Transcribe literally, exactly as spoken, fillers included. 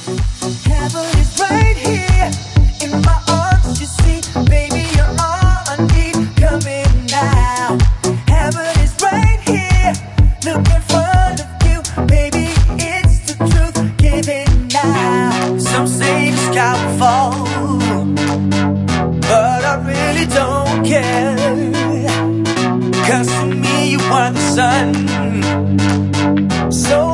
Heaven is right here in my arms, you see, baby, you're all I need. Coming now. Heaven is right here. Look in front of you, baby, it's the truth. Giving now. Some say the sky will fall, but I really don't care. Cause to me you are the sun. So